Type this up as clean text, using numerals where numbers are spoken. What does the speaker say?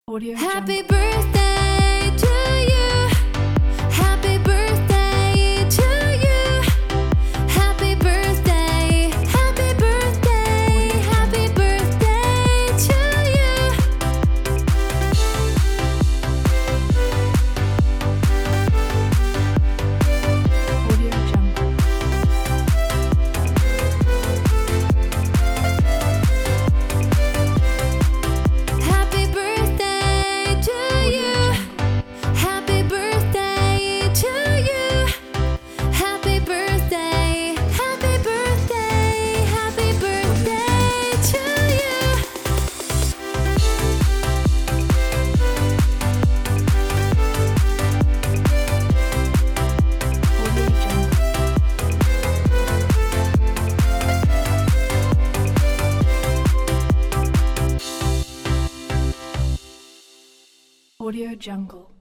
Audio Happy Jungle. birthday to you. Happy birthday to you. Happy birthday. Happy birthday. Happy birthday to you. Audio Jungle. Happy birthday to you. Happy birthday to you. Happy birthday. Happy birthday. Happy birthday to you. Audio Jungle. Audio Jungle.